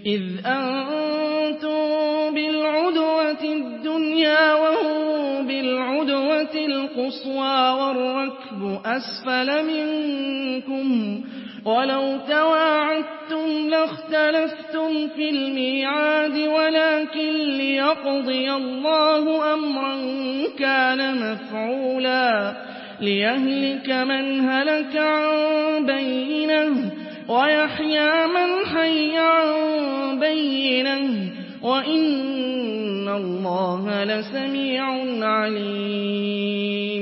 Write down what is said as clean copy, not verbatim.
إِذْ أَنتُم بِالْعُدْوَةِ الدُّنْيَا وَهُم بِالْعُدْوَةِ الْقُصْوَىٰ وَالرَّكْبُ أَسْفَلَ مِنكُمْ ۚ وَلَوْ تَوَاعَدتُّمْ لَاخْتَلَفْتُمْ فِي الْمِيعَادِ وَلَٰكِن لِّيَقْضِيَ اللَّهُ أَمْرًا كَانَ مَفْعُولًا لِّيَهْلِكَ مَنْ هَلَكَ عَن بَيِّنَةٍ وَيَحْيَىٰ مَنْ حَيَّ عَن بَيِّنَةٍ ۗ وَإِنَّ اللَّهَ لَسَمِيعٌ عَلِيمٌ